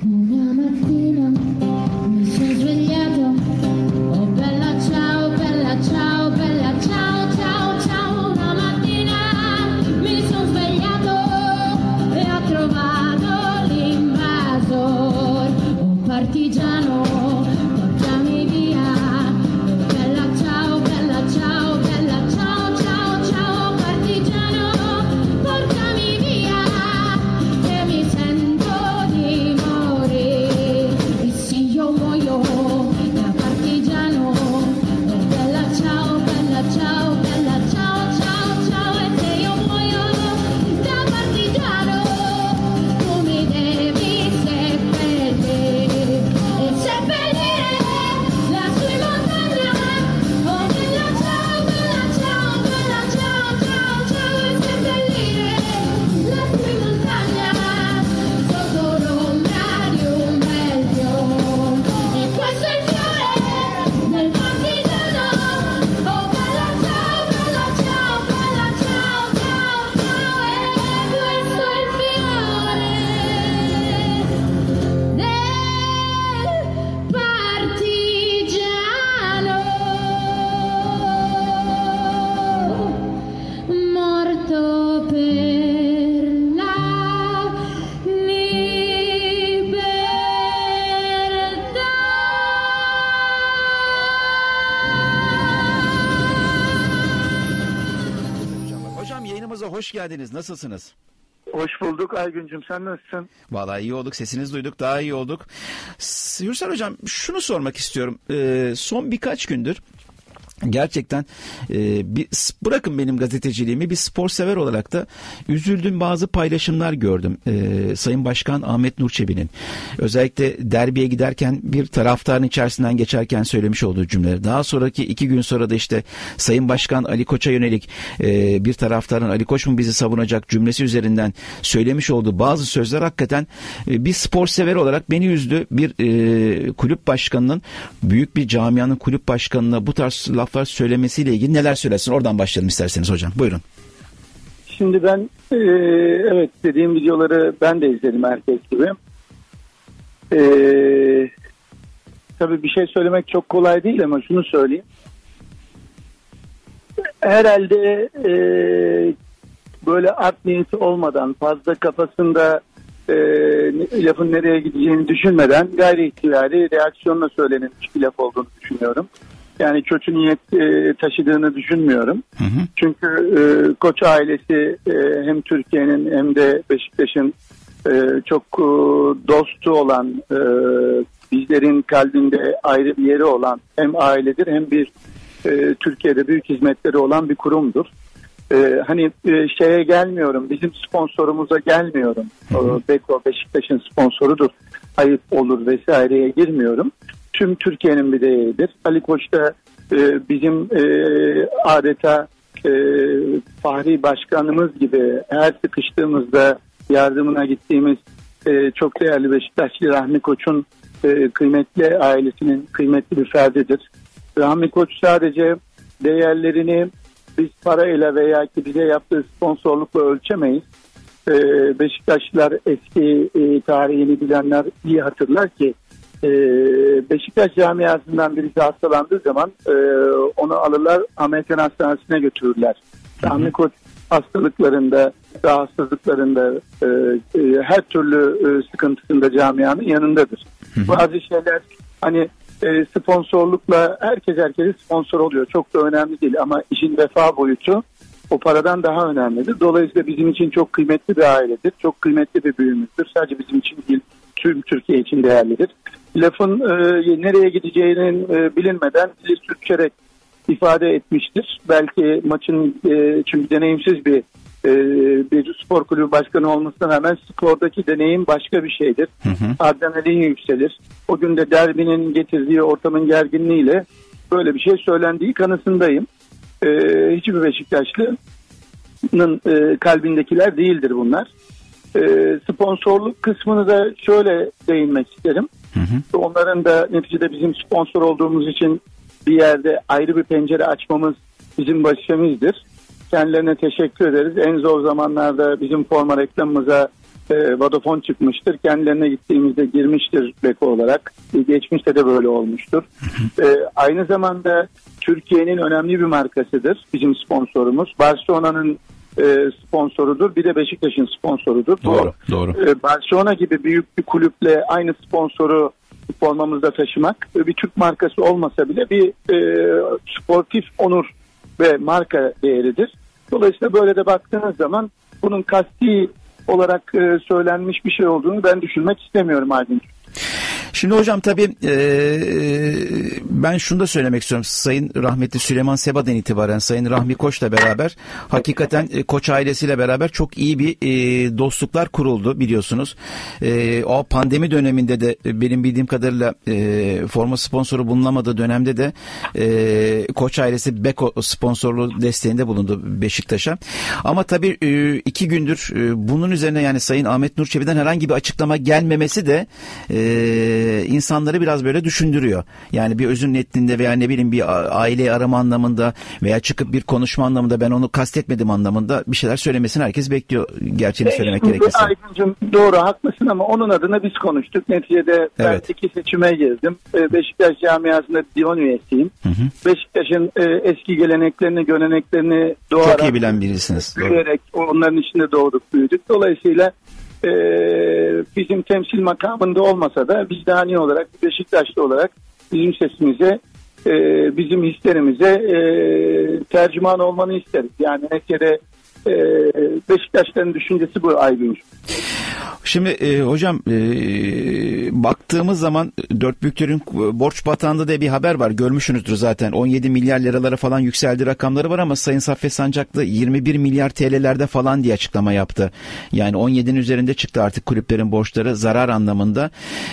Una mattina mi sono svegliato, oh bella ciao, bella ciao, bella ciao, ciao, ciao. Una mattina mi sono svegliato e ho trovato l'invasor, un partigiano, portami via, oh bella ciao, bella ciao, bella ciao, ciao, ciao, partigiano, portami via, che mi sento di morire, e se io muoio da partigiano, oh bella ciao, bella ciao, bella ciao, ciao, ciao, e se io muoio da partigiano, tu mi devi seppellire, e seppellire lassù in montagna, oh bella ciao, bella ciao, bella ciao, ciao, ciao, e seppellire lassù in montagna, sotto l'ombra di un bel fiore, e questo è il fiore del partigiano, oh bella ciao, bella ciao, bella ciao, ciao, ciao, e questo è il fiore del partigiano morto per la libertà. Hocam yayınımıza hoş geldiniz. Nasılsınız? Hoş bulduk Aygüncüm, sen nasılsın? Vallahi iyi olduk. Sesinizi duyduk. Daha iyi olduk. Yürsel Hocam şunu sormak istiyorum. Son birkaç gündür gerçekten bırakın benim gazeteciliğimi, bir spor sever olarak da üzüldüğüm bazı paylaşımlar gördüm. Sayın Başkan Ahmet Nur Çebi'nin özellikle derbiye giderken bir taraftarın içerisinden geçerken söylemiş olduğu cümleler. Daha sonraki 2 gün sonra da işte Sayın Başkan Ali Koç'a yönelik bir taraftarın Ali Koç mu bizi savunacak cümlesi üzerinden söylemiş olduğu bazı sözler hakikaten bir spor sever olarak beni üzdü. Bir kulüp başkanının, büyük bir camianın kulüp başkanına bu tarz laflar söylemesiyle ilgili neler söylersin? Oradan başlayalım isterseniz hocam. Buyurun. Şimdi ben evet, dediğim videoları ben de izledim herkes gibi. Tabii bir şey söylemek çok kolay değil ama şunu söyleyeyim. Herhalde böyle art niyeti olmadan, fazla kafasında lafın nereye gideceğini düşünmeden gayri ihtiyari reaksiyonla söylenilmiş bir laf olduğunu düşünüyorum. Yani kötü niyet taşıdığını düşünmüyorum. Hı hı. Çünkü Koç ailesi hem Türkiye'nin hem de Beşiktaş'ın çok dostu olan, bizlerin kalbinde ayrı bir yeri olan hem ailedir hem bir Türkiye'de büyük hizmetleri olan bir kurumdur. Hani şeye gelmiyorum, bizim sponsorumuza gelmiyorum. Beko Beşiktaş'ın sponsorudur, ayıp olur vesaireye girmiyorum. Tüm Türkiye'nin bir değeridir. Ali Koç da bizim adeta fahri başkanımız gibi her sıkıştığımızda yardımına gittiğimiz çok değerli Beşiktaşlı Rahmi Koç'un kıymetli ailesinin kıymetli bir ferdidir. Rahmi Koç sadece değerlerini biz parayla veya ki bize yaptığı sponsorlukla ölçemeyiz. Beşiktaşlılar eski tarihini bilenler iyi hatırlar ki Beşiktaş camiasından birisi hastalandığı zaman onu alırlar, Amerikan Hastanesi'ne götürürler. Rahmi Koç hastalıklarında, rahatsızlıklarında, her türlü sıkıntısında camianın yanındadır. Bazı şeyler hani sponsorlukla herkese sponsor oluyor. Çok da önemli değil ama işin vefa boyutu o paradan daha önemlidir. Dolayısıyla bizim için çok kıymetli bir ailedir. Çok kıymetli bir büyüğümüzdür. Sadece bizim için değil, tüm Türkiye için değerlidir. Lafın nereye gideceğinin bilinmeden dili sürçerek ifade etmiştir. Belki maçın çünkü deneyimsiz bir spor kulübü başkanı olmasına rağmen spordaki deneyim başka bir şeydir. Adrenalin yükselir. O gün de derbinin getirdiği ortamın gerginliğiyle böyle bir şey söylendiği kanısındayım. Hiçbir Beşiktaşlı'nın kalbindekiler değildir bunlar. Sponsorluk kısmını da şöyle değinmek isterim. Onların da neticede bizim sponsor olduğumuz için bir yerde ayrı bir pencere açmamız bizim başımızdır. Kendilerine teşekkür ederiz. En zor zamanlarda bizim forma reklamımıza Vodafone çıkmıştır. Kendilerine gittiğimizde girmiştir Beko olarak. Geçmişte de böyle olmuştur. Aynı zamanda Türkiye'nin önemli bir markasıdır. Bizim sponsorumuz. Barcelona'nın sponsorudur. Bir de Beşiktaş'ın sponsorudur. Doğru. Barcelona gibi büyük bir kulüple aynı sponsoru formamızda taşımak bir Türk markası olmasa bile bir sportif onur ve marka değeridir. Dolayısıyla böyle de baktığınız zaman bunun kasti olarak söylenmiş bir şey olduğunu ben düşünmek istemiyorum Aydın. Şimdi hocam tabii ben şunu da söylemek istiyorum. Sayın rahmetli Süleyman Seba'dan itibaren Sayın Rahmi Koç'la beraber hakikaten Koç ailesiyle beraber çok iyi bir dostluklar kuruldu biliyorsunuz. O pandemi döneminde de benim bildiğim kadarıyla forma sponsoru bulunamadığı dönemde de Koç ailesi Beko sponsorluğu desteğinde bulundu Beşiktaş'a. Ama tabii 2 gündür bunun üzerine yani Sayın Ahmet Nur Çebi'den herhangi bir açıklama gelmemesi de insanları biraz böyle düşündürüyor. Yani bir özür netliğinde veya ne bileyim bir aileyi arama anlamında veya çıkıp bir konuşma anlamında ben onu kastetmedim anlamında bir şeyler söylemesini herkes bekliyor. Gerçeğini söylemek gerekirse. Aydın'cığım doğru haklısın ama onun adına biz konuştuk. Neticede ben 2 seçime girdim. Beşiktaş camiasında divan üyesiyim. Beşiktaş'ın eski geleneklerini, göreneklerini doğarak, çok iyi bilen birisiniz. Büyüyerek onların içinde doğduk, büyüdük. Dolayısıyla bizim temsil makamında olmasa da vicdani olarak, Beşiktaşlı olarak bizim sesimize, bizim hislerimize tercüman olmanı isteriz. Yani neticede Beşiktaşların düşüncesi bu Aygün. Şimdi hocam baktığımız zaman Dört Büyükler'in borç batağında diye bir haber var. Görmüşsünüzdür zaten. 17 milyar liralara falan yükseldi rakamları var ama Sayın Saffet Sancaklı 21 milyar TL'lerde falan diye açıklama yaptı. Yani 17'nin üzerinde çıktı artık kulüplerin borçları zarar anlamında.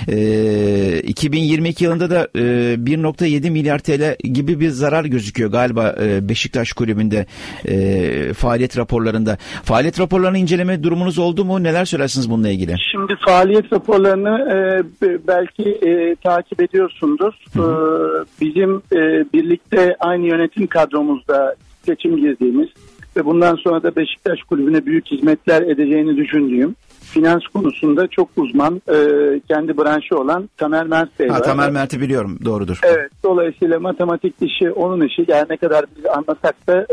2022 yılında da 1.7 milyar TL gibi bir zarar gözüküyor galiba Beşiktaş kulübünde faaliyet raporlarında. Faaliyet raporlarını inceleme durumunuz oldu mu? Neler söylersiniz bununla ilgili? Şimdi faaliyet raporlarını belki takip ediyorsundur. Bizim birlikte aynı yönetim kadromuzda seçim girdiğimiz ve bundan sonra da Beşiktaş Kulübü'ne büyük hizmetler edeceğini düşündüğüm finans konusunda çok uzman kendi branşı olan Tamer Mert Bey var. Tamer Mert'i biliyorum, doğrudur. Evet, dolayısıyla matematik işi onun işi. Yani ne kadar biz anlasak da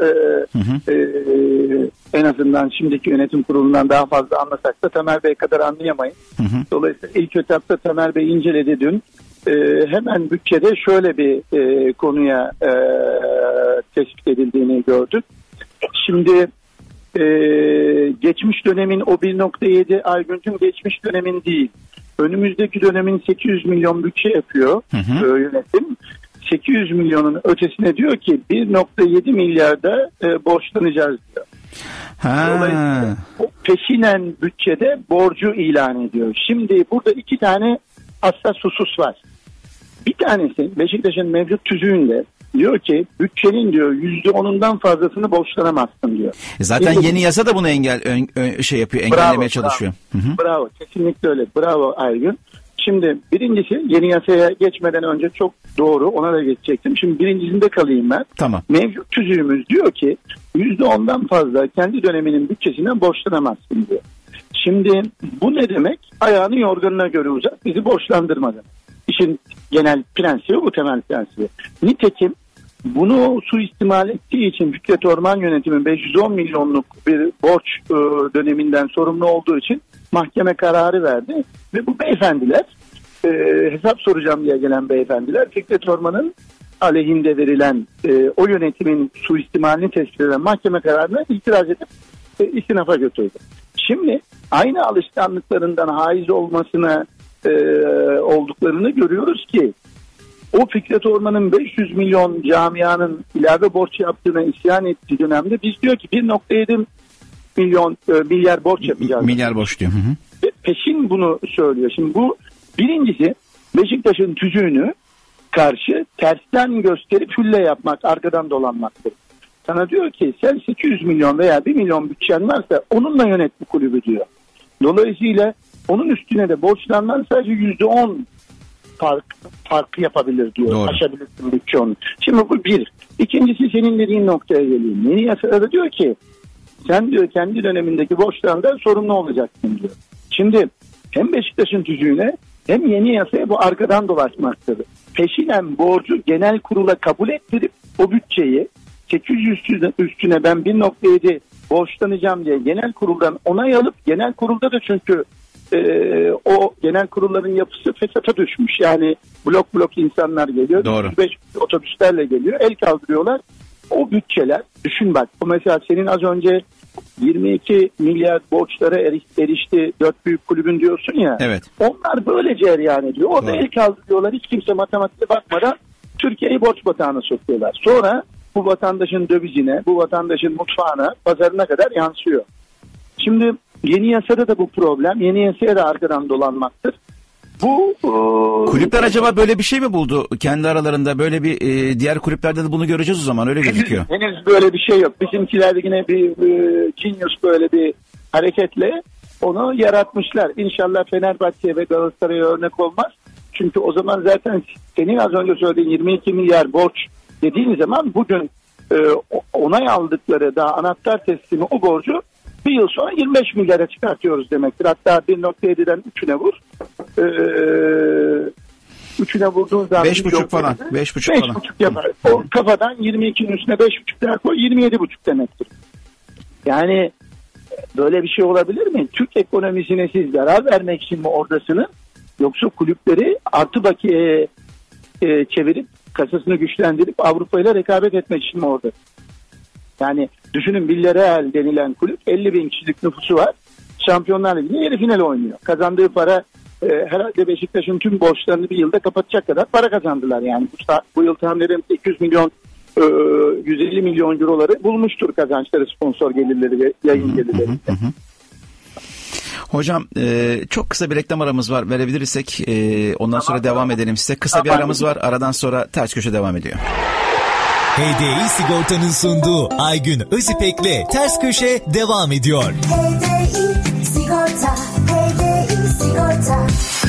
en azından şimdiki yönetim kurulundan daha fazla anlasak da Tamer Bey kadar anlayamayız. Dolayısıyla ilk etapta Tamer Bey inceledi dün. Hemen bütçede şöyle bir konuya tespit edildiğini gördük. Şimdi geçmiş dönemin o 1.7 Aygüncüm geçmiş dönemin değil. Önümüzdeki dönemin 800 milyon bütçe yapıyor yönetim. 800 milyonun ötesine diyor ki 1.7 milyarda borçlanacağız diyor. Dolayısıyla peşinen bütçede borcu ilan ediyor. Şimdi burada 2 tane hassas husus var. Bir tanesi Beşiktaş'ın mevcut tüzüğünde diyor ki bütçenin diyor %10'undan fazlasını borçlanamazsın diyor. Zaten şimdi, yeni yasa da bunu engellemeye çalışıyor. Bravo, kesinlikle öyle. Bravo Aygün. Şimdi birincisi yeni yasaya geçmeden önce çok doğru, ona da geçecektim. Şimdi birincisinde kalayım ben. Tamam. Mevcut tüzüğümüz diyor ki %10'dan fazla kendi döneminin bütçesinden borçlanamazsın diyor. Şimdi bu ne demek? Ayağını yorganına göre uzat, bizi borçlandırmadan. İşin genel prensibi bu, temel prensibi. Nitekim bunu suistimal ettiği için Fikret Orman Yönetimi 510 milyonluk bir borç döneminden sorumlu olduğu için mahkeme kararı verdi. Ve bu beyefendiler, hesap soracağım diye gelen beyefendiler, Fikret Orman'ın aleyhinde verilen o yönetimin suistimalini tespit eden mahkeme kararına itiraz edip istinafa götürdü. Şimdi aynı alışkanlıklarından haiz olmasına olduklarını görüyoruz ki o Fikret Orman'ın 500 milyon camianın ilave borç yaptığına isyan ettiği dönemde biz diyor ki 1.7 milyar borç yapacağız. Milyar borç diyor. Peşin bunu söylüyor. Şimdi bu birincisi Beşiktaş'ın tüzüğünü karşı tersten gösterip hülle yapmak, arkadan dolanmaktır. Sana diyor ki sen 800 milyon veya 1 milyon bütçen varsa onunla yönet bu kulübü diyor. Dolayısıyla onun üstüne de borçlanman sadece %10 farkı yapabilir diyor. Doğru. Aşabilirsin bütçe onu. Şimdi bu bir. İkincisi senin dediğin noktaya geleyim. Yeni yasada diyor ki sen diyor kendi dönemindeki borçlardan sorumlu olacaksın diyor. Şimdi hem Beşiktaş'ın tüzüğüne hem yeni yasaya bu arkadan dolaşmaktadır. Peşinen borcu genel kurula kabul ettirip o bütçeyi 800 üstüne ben 1.7 borçlanacağım diye genel kuruldan onay alıp, genel kurulda da çünkü o genel kurulların yapısı fesata düşmüş. Yani blok blok insanlar geliyor. Doğru. 5 otobüslerle geliyor. El kaldırıyorlar. O bütçeler, düşün bak. O mesela senin az önce 22 milyar borçlara erişti 4 büyük kulübün diyorsun ya. Evet. Onlar böyle cereyan ediyor. Orada Doğru. el kaldırıyorlar. Hiç kimse matematiğe bakmadan Türkiye'yi borç batağına sokuyorlar. Sonra bu vatandaşın dövizine, bu vatandaşın mutfağına, pazarına kadar yansıyor. Şimdi yeni yasada da bu problem. Yeni yasaya da arkadan dolanmaktır. Bu Kulüpler acaba böyle bir şey mi buldu kendi aralarında? Böyle bir diğer kulüplerde de bunu göreceğiz o zaman, öyle gözüküyor. Henüz böyle bir şey yok. Bizimkiler yine bir genius böyle bir hareketle onu yaratmışlar. İnşallah Fenerbahçe ve Galatasaray'a örnek olmaz. Çünkü o zaman zaten senin az önce söylediğin 22 milyar borç dediğin zaman bugün onay aldıkları daha anahtar teslimi o borcu bir yıl sonra 25 milyara çıkartıyoruz demektir. Hatta 1.7'den 3'üne vur. 3'üne vurduğun zaman 5,5 falan. 5,5 falan. 5,5 yapar. O kafadan 22'nin üstüne 5,5 daha koy, 27,5 demektir. Yani böyle bir şey olabilir mi? Türk ekonomisine siz zarar vermek için mi oradasınız? Yoksa kulüpleri artı bakiye çevirip kasasını güçlendirip Avrupa ile rekabet etmek için mi orada? Yani düşünün, Villarreal denilen kulüp 50 bin kişilik nüfusu var. Şampiyonlar Ligi'nde yarı final oynuyor. Kazandığı para herhalde Beşiktaş'ın tüm borçlarını bir yılda kapatacak kadar para kazandılar. Yani bu yıl tahmin ederim 200 milyon 150 milyon euroları bulmuştur kazançları, sponsor gelirleri ve yayın gelirleri. Hocam çok kısa bir reklam aramız var, verebilirsek ondan sonra devam edelim size. Kısa bir aramız var, aradan sonra Ters Köşe devam ediyor. HDI Sigorta'nın sunduğu Aygün Özipek'le Ters Köşe devam ediyor. HDI Sigorta, HDI Sigorta.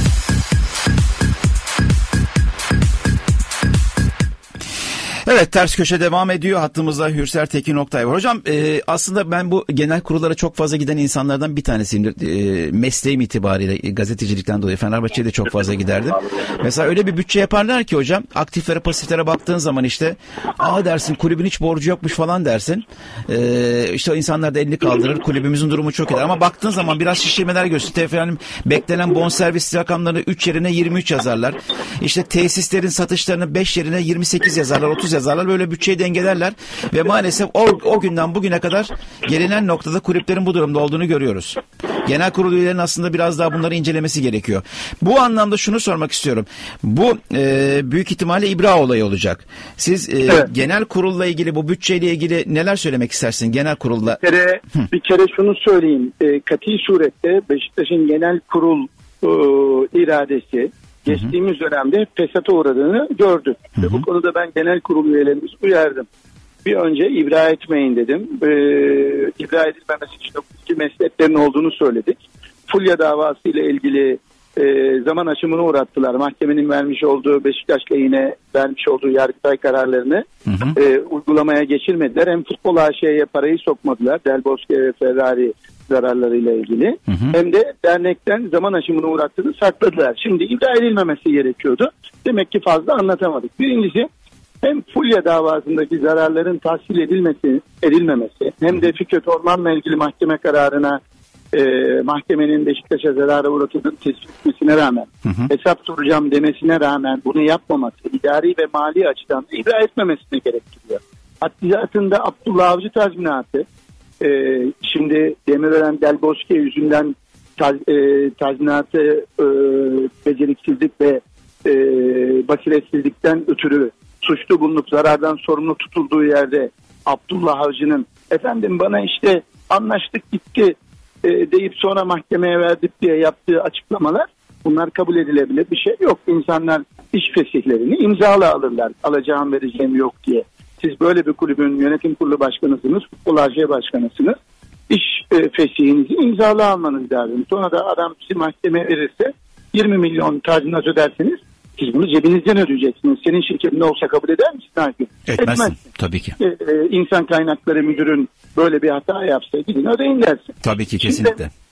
Evet, Ters Köşe devam ediyor. Hattımızda Hürser Tekin Oktay var. Hocam aslında ben bu genel kurullara çok fazla giden insanlardan bir tanesiyim. Mesleğim itibariyle gazetecilikten dolayı Fenerbahçe'ye de çok fazla giderdim. Mesela öyle bir bütçe yaparlar ki hocam, aktiflere pasiflere baktığın zaman işte dersin kulübün hiç borcu yokmuş falan dersin. İşte insanlar da elini kaldırır, kulübümüzün durumu çok iyi. Ama baktığın zaman biraz şişirmeler gösteriyor. Efendim, beklenen bonservis rakamlarını 3 yerine 23 yazarlar. İşte tesislerin satışlarını 5 yerine 28 yazarlar, 30 yazarlar, böyle bütçeyi dengelerler ve maalesef o günden bugüne kadar gelinen noktada kulüplerin bu durumda olduğunu görüyoruz. Genel kurul üyelerinin aslında biraz daha bunları incelemesi gerekiyor. Bu anlamda şunu sormak istiyorum. Bu büyük ihtimalle İbra olayı olacak. Siz evet, genel kurulla ilgili, bu bütçeyle ilgili neler söylemek istersin genel kurulla? Bir kere şunu söyleyeyim. Kati surette Beşiktaş'ın genel kurul iradesi geçtiğimiz dönemde fesata uğradığını gördük. Ve bu konuda ben genel kurul üyelerimizi uyardım. Bir önce ibra etmeyin dedim. İbra edilmemesi için hukuki mesleklerin olduğunu söyledik. Fulya davası ile ilgili zaman aşımını uğrattılar. Mahkemenin vermiş olduğu, Beşiktaş lehine vermiş olduğu Yargıtay kararlarını uygulamaya geçirmediler. Hem futbol AŞ'ye parayı sokmadılar, Del Bosque ve Ferrari zararlarıyla ilgili. Hem de dernekten zaman aşımını uğrattığını sakladılar. Şimdi ibra edilmemesi gerekiyordu. Demek ki fazla anlatamadık. Birincisi, hem Fulya davasındaki zararların tahsil edilmemesi hem de Fikret Orman'la ilgili mahkeme kararına mahkemenin Beşiktaş'a zarara uğratıldığını tespit etmesine rağmen, hesap soracağım demesine rağmen bunu yapmaması, idari ve mali açıdan da ibra etmemesine gerektiriyor. Hattizatında Abdullah Avcı tazminatı, şimdi Demirören Del Bosque yüzünden tazminatı beceriksizlik ve basiretsizlikten ötürü suçlu bulunup zarardan sorumlu tutulduğu yerde Abdullah Avcı'nın efendim bana işte anlaştık gitti deyip sonra mahkemeye verdik diye yaptığı açıklamalar, bunlar kabul edilebilir bir şey yok. İnsanlar iş fesihlerini imzala alırlar, alacağım vereceğim yok diye. Siz böyle bir kulübün yönetim kurulu başkanısınız, futbol AŞ başkanısınız. İş fesihinizi imzala almanız lazım. Sonra da adam sizi mahkemeye verirse 20 milyon tazminat öderseniz siz bunu cebinizden ödeyeceksiniz. Senin şirketinde olsa kabul eder misin? Etmezsin. Tabii ki. İnsan kaynakları müdürün böyle bir hata yapsa gidin ödeyin dersin. Tabii ki, kesinlikle. Şimdi,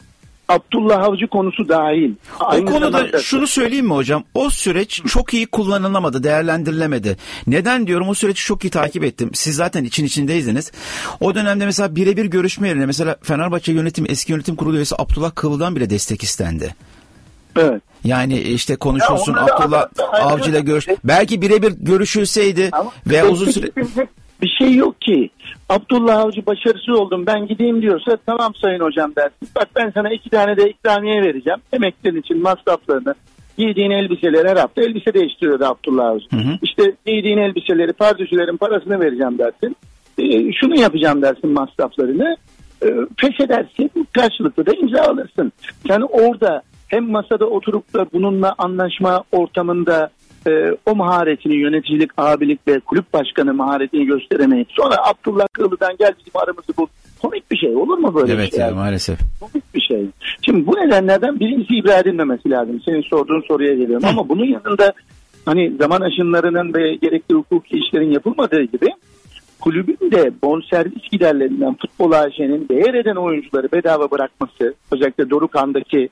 Abdullah Avcı konusu dahil. O konuda şunu söyleyeyim mi hocam? O süreç çok iyi kullanılamadı, değerlendirilemedi. Neden diyorum? O süreci çok iyi takip ettim. Siz zaten içindeydiniz. O dönemde mesela birebir görüşme yerine mesela Fenerbahçe eski yönetim kurulu üyesi Abdullah Kılı'dan bile destek istendi. Evet. Yani işte konuşulsun, Abdullah Avcı ile görüş. Belki birebir görüşülseydi ve uzun süre... Bir şey yok ki. Abdullah Avcı başarısız oldum ben gideyim diyorsa tamam sayın hocam dersin. Bak ben sana 2 tane de ikramiye vereceğim. Emeklerin için masraflarını, giydiğin elbiseleri her hafta elbise değiştiriyordu Abdullah Avcı. İşte giydiğin elbiseleri, pardüsülerin parasını vereceğim dersin. Şunu yapacağım dersin masraflarını. Feshedersin, karşılıklı da imza alırsın. Sen orada hem masada oturup da bununla anlaşma ortamında o maharetini, yöneticilik, abilik ve kulüp başkanı maharetini gösteremeyip sonra Abdullah Kılı'dan gel bizim aramızı bul. Komik bir şey olur mu böyle bir şey? Evet maalesef. Komik bir şey. Şimdi bu nedenlerden birincisi ibra edilmemesi lazım. Senin sorduğun soruya geliyorum. Ama bunun yanında hani zaman aşımlarının ve gerekli hukuki işlerin yapılmadığı gibi kulübün de bonservis giderlerinden futbol AŞ'nin değer eden oyuncuları bedava bırakması, özellikle Dorukhan'daki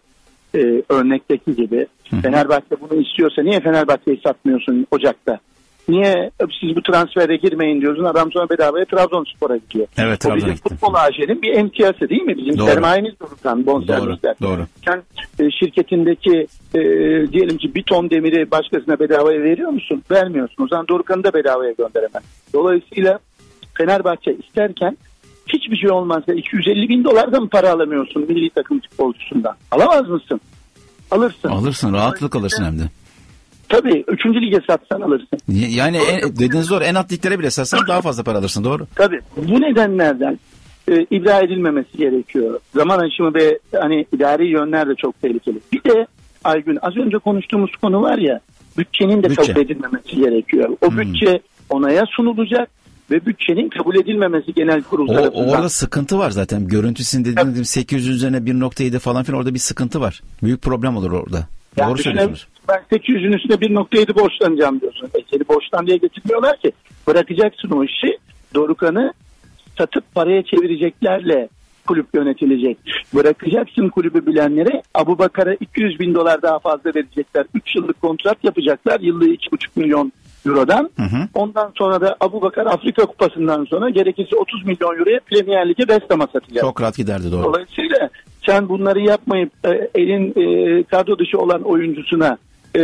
örnekteki gibi. Fenerbahçe bunu istiyorsa niye Fenerbahçe'yi satmıyorsun Ocak'ta? Niye siz bu transfere girmeyin diyorsun, adam sonra bedavaya Trabzonspor'a gidiyor. Evet, o bizim futbol AŞ'nin bir emtiyası değil mi? Bizim sermayemiz Dorukhan, bonservisler. Doğru. Sen şirketindeki diyelim ki bir ton demiri başkasına bedavaya veriyor musun? Vermiyorsun. O zaman Dorukhan'ı da bedavaya gönderemez. Dolayısıyla Fenerbahçe isterken hiçbir şey olmazsa $250.000 mı para alamıyorsun milli takım futbolcusundan? Alamaz mısın? Alırsın. Alırsın. Rahatlık alırsın hem de. Tabii. 3. lige satsan alırsın. Yani dediğiniz doğru. En alt liglere bile satsan daha fazla para alırsın. Doğru. Tabii. Bu nedenlerden ibra edilmemesi gerekiyor. Zaman aşımı ve hani idari yönler de çok tehlikeli. Bir de Aygün az önce konuştuğumuz konu var ya, bütçenin de kabul edilmemesi gerekiyor. O bütçe onaya sunulacak ve bütçenin kabul edilmemesi genel kurul tarafından. Orada sıkıntı var zaten. Görüntüsünde dediğiniz 800 üzerine 1.7 falan filan, orada bir sıkıntı var. Büyük problem olur orada. Yani doğru söylüyorsunuz. Ben 800'ün üstüne 1.7 borçlanacağım diyorsun. Seni borçlan diye getirmiyorlar ki. Bırakacaksın o işi. Dorukhan'ı satıp paraya çevireceklerle kulüp yönetilecek. Bırakacaksın kulübü bilenlere, Abubakar'a $200.000 daha fazla verecekler. 3 yıllık kontrat yapacaklar. Yıllığı 2,5 milyon Euro'dan. Ondan sonra da Abubakar Afrika Kupası'ndan sonra gerekirse 30 milyon Euro'ya Premier Lig'e West Ham'a satacak. Çok rahat giderdi, doğru. Dolayısıyla sen bunları yapmayıp elin kadro dışı olan oyuncusuna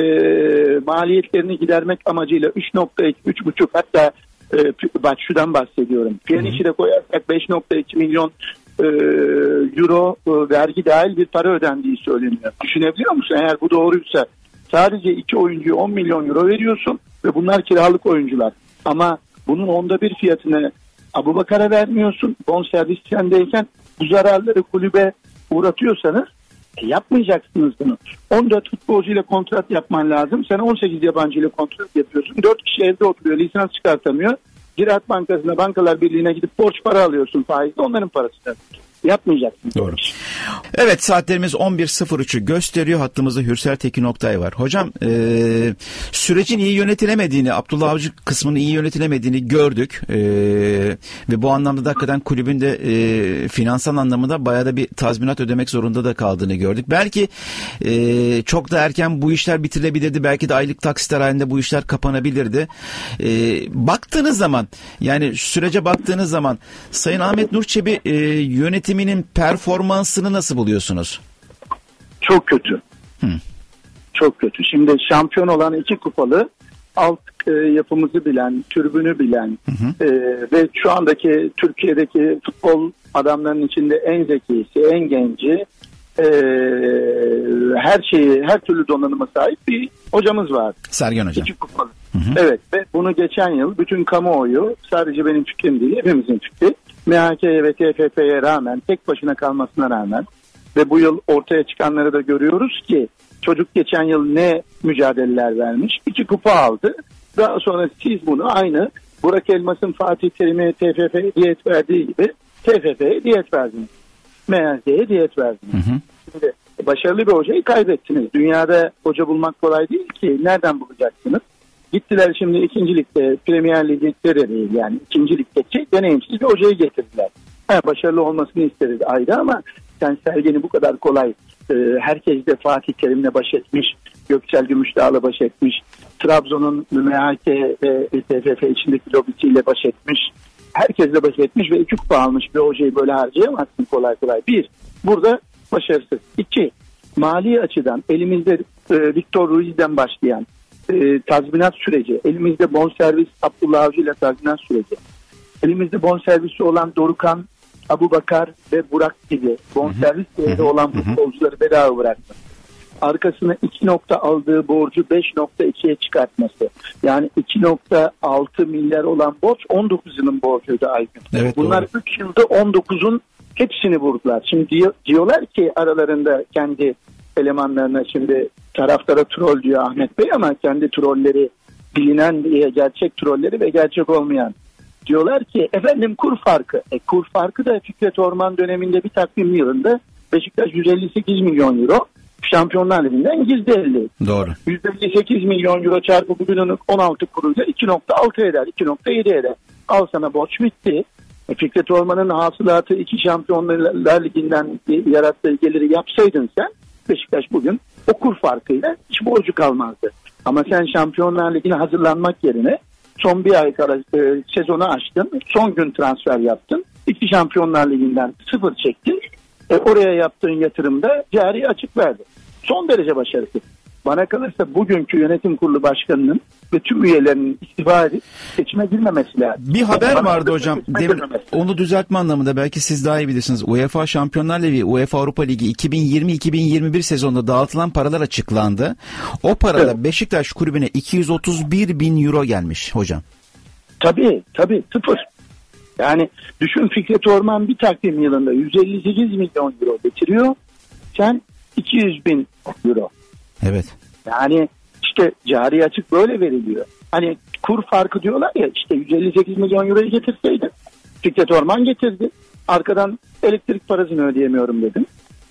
maliyetlerini gidermek amacıyla 3.2, 3.5 hatta bak şuradan bahsediyorum. Pjanic'i de koyarsak 5.2 milyon euro vergi dahil bir para ödendiği söyleniyor. Düşünebiliyor musun? Eğer bu doğruysa sadece 2 oyuncuya 10 milyon euro veriyorsun ve bunlar kiralık oyuncular. Ama bunun 1/10 fiyatını Abubakar'a vermiyorsun. Bonservis sendeyken bu zararları kulübe uğratıyorsanız yapmayacaksınız bunu. 14 futbolcuyla kontrat yapman lazım. Sen 18 yabancıyla kontrat yapıyorsun. 4 kişi evde oturuyor, lisans çıkartamıyor. Ziraat Bankası'na, Bankalar Birliği'ne gidip borç para alıyorsun faizle, onların parasını. Yapmayacaksın. Doğru. Evet, saatlerimiz 11.03'ü gösteriyor. Hattımızda Hürsel Tekin Oktay var. Hocam sürecin iyi yönetilemediğini, Abdullah Avcı kısmının iyi yönetilemediğini gördük. Ve bu anlamda da hakikaten kulübün de finansal anlamında bayağı da bir tazminat ödemek zorunda da kaldığını gördük. Belki çok da erken bu işler bitirilebilirdi. Belki de aylık taksitler halinde bu işler kapanabilirdi. Baktığınız zaman, yani sürece baktığınız zaman Sayın Ahmet Nur Çebi yönetiminin performansını nasıl buluyorsunuz? Çok kötü. Çok kötü. Şimdi şampiyon olan 2 kupalı, alt yapımızı bilen, tribünü bilen ve şu andaki Türkiye'deki futbol adamlarının içinde en zekisi, en genci, her türlü donanıma sahip bir hocamız var. Sergen Hocam. 2 kupalı. Evet, ve bunu geçen yıl bütün kamuoyu, sadece benim fikrim değil, hepimizin fikri, MHK'ye ve TFF'ye rağmen, tek başına kalmasına rağmen ve bu yıl ortaya çıkanları da görüyoruz ki çocuk geçen yıl ne mücadeleler vermiş. 2 kupa aldı. Daha sonra siz bunu aynı Burak Elmas'ın Fatih Terim'e TFF'ye diyet verdiği gibi TFF'ye diyet verdiniz. MHK'ye diyet verdiniz. Şimdi başarılı bir hocayı kaybettiniz. Dünyada hoca bulmak kolay değil ki. Nereden bulacaksınız? Gittiler şimdi 2. ligde, Premier Lig'de de değil, yani 2. ligdeki deneyimsiz bir hocayı getirdiler. Başarılı olmasını isteriz ayrı ama sen Sergen'i bu kadar kolay Herkes de Fatih Terim'le baş etmiş. Göksel Gümüşdağ'la baş etmiş. Trabzon'un MHK ve TFF içindeki lobisiyle baş etmiş. Herkesle baş etmiş ve 2 kupa almış bir hocayı böyle harcayamazsın kolay kolay. 1. Burada başarısız. 2. Mali açıdan elimizde Victor Ruiz'den başlayan tazminat süreci, elimizde bonservis Abdullah Avcı ile tazminat süreci, elimizde bonservisi olan Dorukhan, Abubakar ve Burak gibi bonservis değeri olan futbolcuları bedava bırakması. Arkasına 2 nokta aldığı borcu 5.2'ye çıkartması. Yani 2.6 milyar olan borç 19 yılın borcuydu Aygün. Evet, bunlar doğru. 3 yılda 19'un hepsini vurdular. Şimdi diyorlar ki aralarında kendi elemanlarına, şimdi taraftara troll diyor Ahmet Bey ama kendi trolleri bilinen diye gerçek trolleri ve gerçek olmayan. Diyorlar ki efendim kur farkı. Kur farkı da Fikret Orman döneminde bir takvim yılında Beşiktaş 158 milyon euro. Şampiyonlar Ligi'nden gizli elde. Doğru. 158 milyon euro çarpı bugünün 16 kuruyla 2.6 eder, 2.7 eder. Al sana borç bitti. Fikret Orman'ın hasılatı 2 Şampiyonlar Ligi'nden yarattığı geliri yapsaydın sen, Beşiktaş bugün o kur farkıyla hiç borcu kalmazdı. Ama sen Şampiyonlar Ligi'ne hazırlanmak yerine son bir ay kala sezonu açtın, son gün transfer yaptın, 2 Şampiyonlar Ligi'nden 0 çektin. Oraya yaptığın yatırımda cari açık verdi. Son derece başarısız. Bana kalırsa bugünkü yönetim kurulu başkanının ve tüm üyelerinin istifa edip seçime girmemesi lazım. Bir haber vardı hocam. Demin onu düzeltme anlamında belki siz daha iyi bilirsiniz. UEFA Şampiyonlar Ligi, UEFA Avrupa Ligi 2020-2021 sezonunda dağıtılan paralar açıklandı. O parada evet, Beşiktaş kulübüne 231 bin euro gelmiş hocam. Tabii 0. Yani düşün, Fikret Orman bir takvim yılında 158 milyon euro getiriyor. Sen 200 bin euro. Evet. Yani işte cari açık böyle veriliyor. Hani kur farkı diyorlar ya, işte 158 milyon euroyu getirseydin. Fikret Orman getirdi. Arkadan elektrik parasını ödeyemiyorum dedim.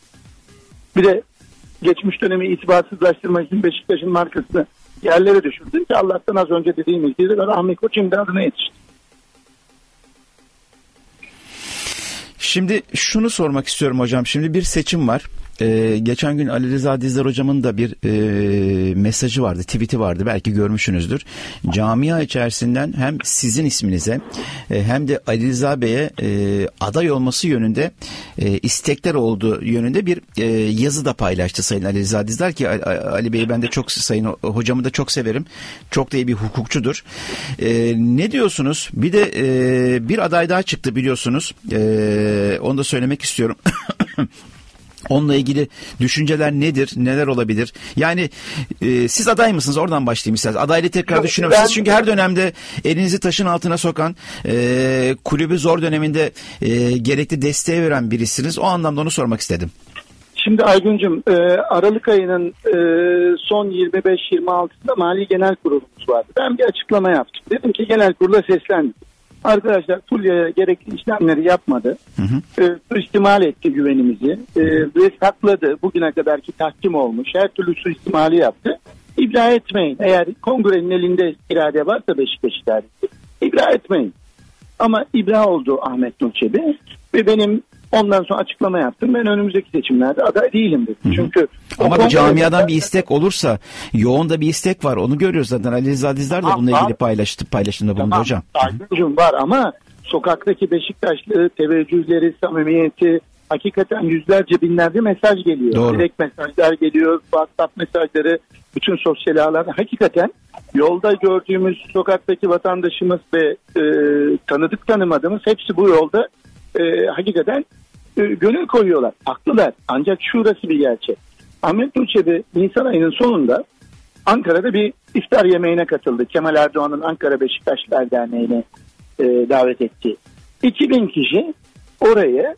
Bir de geçmiş dönemi itibarsızlaştırmak için Beşiktaş'ın markasını yerlere düşürdün ki Allah'tan az önce dediğimiz gibi Ahmet Koç imdadına yetişti. Şimdi şunu sormak istiyorum hocam. Şimdi bir seçim var. Geçen gün Ali Rıza Dizdar hocamın da bir mesajı vardı, tweet'i vardı. Belki görmüşsünüzdür. Camia içerisinden hem sizin isminize hem de Ali Rıza Bey'e aday olması yönünde istekler olduğu yönünde bir yazı da paylaştı Sayın Ali Rıza Dizdar ki Ali Bey'i ben de çok, Sayın hocamı da çok severim. Çok da iyi bir hukukçudur. Ne diyorsunuz? Bir de bir aday daha çıktı biliyorsunuz. Onu da söylemek istiyorum. Onunla ilgili düşünceler nedir? Neler olabilir? Yani siz aday mısınız? Oradan başlayayım isterseniz. Adaylığı tekrar düşünüyor musunuz? Çünkü her dönemde elinizi taşın altına sokan, kulübü zor döneminde gerekli desteği veren birisiniz. O anlamda onu sormak istedim. Şimdi Aygüncüm, Aralık ayının son 25-26'sında Mali Genel Kurulumuz vardı. Ben bir açıklama yaptım. Dedim ki genel kurula seslendim. Arkadaşlar Fulya'ya gerekli işlemleri yapmadı. Suistimal etti güvenimizi. Ve sakladı. Bugüne kadarki tahkim olmuş. Her türlü suistimali yaptı. İbra etmeyin. Eğer kongrenin elinde irade varsa Beşiktaş idaresi, ibra etmeyin. Ama ibra oldu Ahmet Nur Çebi ve benim ondan sonra açıklama yaptım. Ben önümüzdeki seçimlerde aday değilim dedim. Çünkü ama da camiadan bir istek olursa, yoğun da bir istek var. Onu görüyoruz zaten. Ali Rıza Dizdar da bununla ilgili paylaşımda bulundu hocam. Tamam, var ama sokaktaki Beşiktaşlı teveccühleri, samimiyeti, hakikaten yüzlerce, binlerce mesaj geliyor. Doğru. Direkt mesajlar geliyor, WhatsApp mesajları, bütün sosyal ağlarda. Hakikaten yolda gördüğümüz sokaktaki vatandaşımız ve tanıdık tanımadığımız hepsi bu yolda hakikaten gönül koyuyorlar. Haklılar. Ancak şurası bir gerçek. Ahmet Nur Çebi Nisan ayının sonunda Ankara'da bir iftar yemeğine katıldı. Kemal Erdoğan'ın Ankara Beşiktaşlar Derneği'ne davet etti. 2000 kişi oraya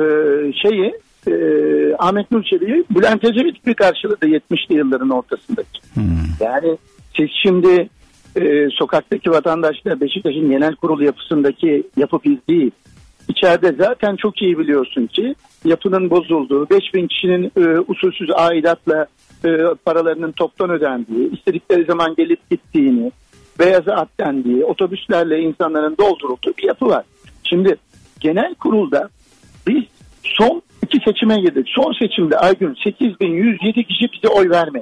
Ahmet Nur Çebi'yi Bülent Ecevit bir karşıladı 70'li yılların ortasındaki. Yani siz şimdi sokaktaki vatandaşlar Beşiktaş'ın genel kurul yapısındaki yapı biz değil. İçeride zaten çok iyi biliyorsun ki yapının bozulduğu, 5000 kişinin usulsüz aidatla paralarının toptan ödendiği, istedikleri zaman gelip gittiğini, beyaza at dendiği, otobüslerle insanların doldurulduğu bir yapı var. Şimdi genel kurulda biz son 2 seçime girdik. Son seçimde Aygün 8.107 kişi bize oy vermedi.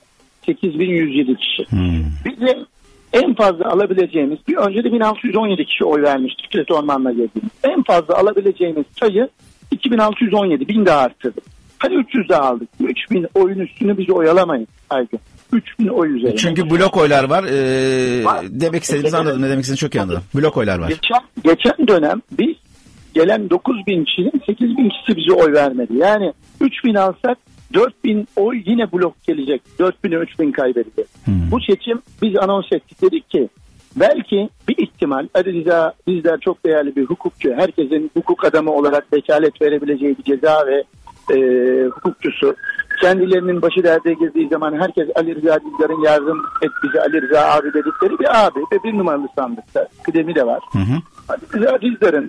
8.107 kişi. Bize en fazla alabileceğimiz, bir önce de 1617 kişi oy vermişti Fikret Orman'la girdiğimiz. En fazla alabileceğimiz sayı 2617, 1000 daha arttırdık. Hadi 300 daha aldık. 3000 oyun üstünü bizi oyalamayız Aygün. 3000 oy üzerine. Çünkü blok oylar var. Demek istediğinizi anladım. Ne demek istediğinizi çok iyi anladım. Blok oylar var. Geçen dönem biz gelen 9000 kişinin 8000 kişisi bize oy vermedi. Yani 3000 alsak 4000 oy yine blok gelecek. 4000'e 3000 kaybedecek. Bu seçim biz anons ettik, dedik ki belki bir ihtimal Ali Rıza Dizdar çok değerli bir hukukçu. Herkesin hukuk adamı olarak vekalet verebileceği bir ceza ve hukukçusu. Kendilerinin başı derde girdiği zaman herkes Ali Rıza Dizdar'ın yardım et bize Ali Rıza abi dedikleri bir abi ve 1 numaralı sandıkta kıdemi de var. Ali Rıza Dizdar'ın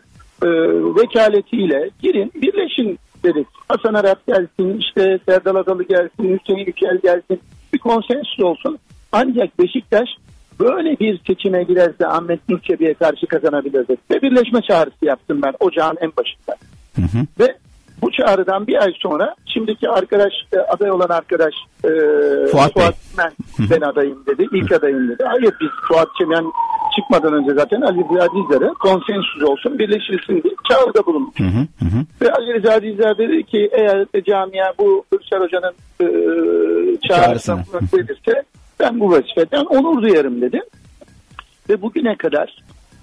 vekaletiyle girin birleşin dedik. Hasan Arat gelsin, işte Serdal Adalı gelsin, Hüseyin Yüksel gelsin, bir konsensüs olsun. Ancak Beşiktaş böyle bir seçime girerse Ahmet Nur Çebi'ye karşı kazanabilirdi. Ve birleşme çağrısı yaptım ben ocağın en başında. Ve bu çağrıdan bir ay sonra şimdiki arkadaş, aday olan arkadaş Fuat Çemen, ben adayım dedi. İlk adayım dedi. Hayır, biz Fuat Çemen çıkmadan önce zaten Ali Rıza Dizdar'ı konsensüs olsun, birleşilsin diye çağrıda bulunmuş. Ve Ali Rıza Dizdar dedi ki eğer camia bu Hürsel Hoca'nın çağrısına verirse ben bu vazifeden onur duyarım dedi. Ve bugüne kadar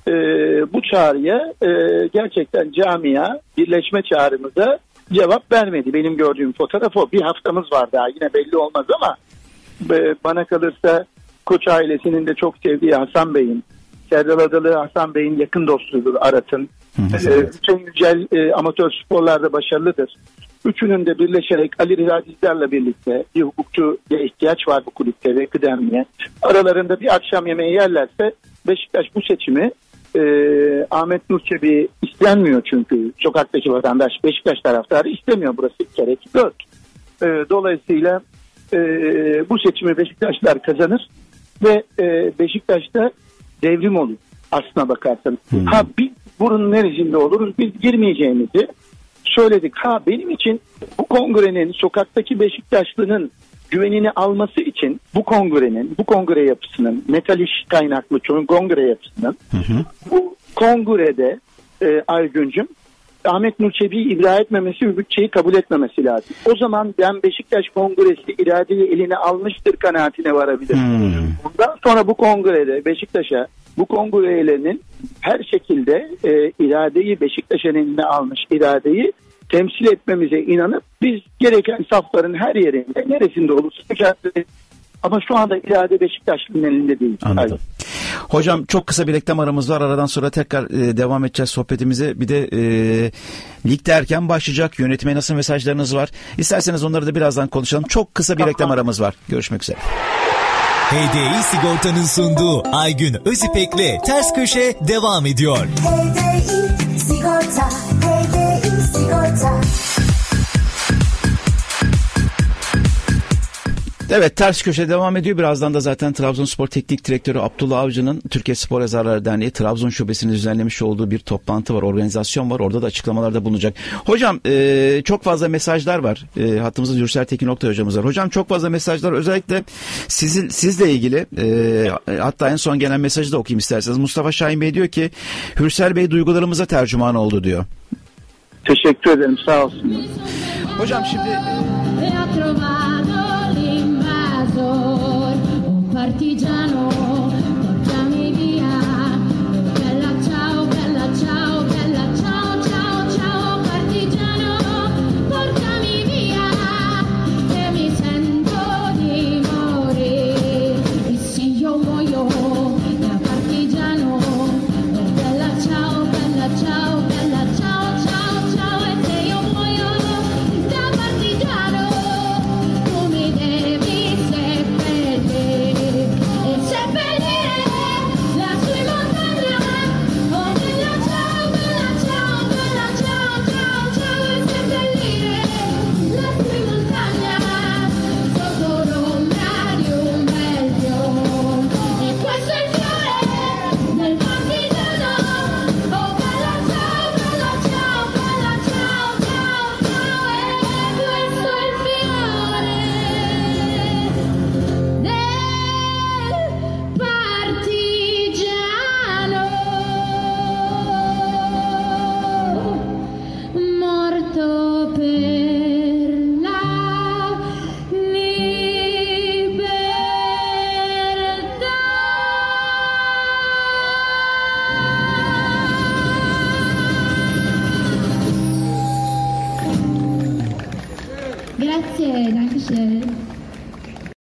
bu çağrıya gerçekten camia birleşme çağrımıza cevap vermedi. Benim gördüğüm fotoğraf o. Bir haftamız var daha, yine belli olmaz ama bana kalırsa Koç ailesinin de çok sevdiği Hasan Bey'in, Serdal Adalı Hasan Bey'in yakın dostudur Arat'ın. Hüseyin Yücel amatör sporlarda başarılıdır. Üçünün de birleşerek Ali Rıza Dizdar'la birlikte, bir hukukçuya ihtiyaç var bu kulüpte ve kıdemliye, aralarında bir akşam yemeği yerlerse Beşiktaş bu seçimi Ahmet Nur Çebi istenmiyor, çünkü sokaktaki vatandaş Beşiktaş taraftarı istemiyor, burası 2 kere 2 4. Dolayısıyla bu seçimi Beşiktaşlar kazanır ve Beşiktaş'ta devrim olur aslına bakarsanız. Biz bunun neresinde oluruz? Biz girmeyeceğimizi söyledik. Benim için bu kongrenin sokaktaki Beşiktaşlı'nın güvenini alması için bu kongre yapısının, metal iş kaynaklı kongre yapısının bu kongrede Aygüncüm Ahmet Nur Çebi'yi ibra etmemesi ve bütçeyi kabul etmemesi lazım. O zaman ben Beşiktaş Kongresi iradeyi eline almıştır kanaatine varabilirim. Bundan sonra bu kongrede Beşiktaş'a, bu kongre üyelerinin her şekilde iradeyi, Beşiktaş'ın eline almış iradeyi temsil etmemize inanıp biz gereken safların her yerinde, neresinde olursa mücadele. Ama şu anda irade Beşiktaş'ın elinde değil. Anladım. Hocam çok kısa bir reklam aramız var. Aradan sonra tekrar devam edeceğiz sohbetimize. Bir de lig erken başlayacak. Yönetime nasıl mesajlarınız var? İsterseniz onları da birazdan konuşalım. Çok kısa bir reklam aramız var. Görüşmek üzere. HDI Sigorta'nın sunduğu Aygün Özipek'le Ters Köşe devam ediyor. HDI Sigorta, HDI Sigorta. Evet, Ters Köşe devam ediyor. Birazdan da zaten Trabzonspor Teknik Direktörü Abdullah Avcı'nın Türkiye Spor Yazarları Derneği Trabzon Şubesi'nin düzenlemiş olduğu bir toplantı var, organizasyon var. Orada da açıklamalarda bulunacak. Hocam çok fazla mesajlar var. Hattımızda Gürsel Tekin Oktay hocamız var. Hocam çok fazla mesajlar, özellikle sizle ilgili, hatta en son gelen mesajı da okuyayım isterseniz. Mustafa Şahin Bey diyor ki Hürsel Bey duygularımıza tercüman oldu diyor. Teşekkür ederim, sağ olsun. Hocam şimdi... Partigiano, portami via, bella ciao, bella ciao, bella ciao, ciao, ciao, partigiano, portami via, che mi sento di morire, e se io muoio da partigiano, bella ciao, bella ciao, bella ciao, ciao, ciao, e se io muoio da partigiano, tu mi devi seppellire. 谢，danke schön。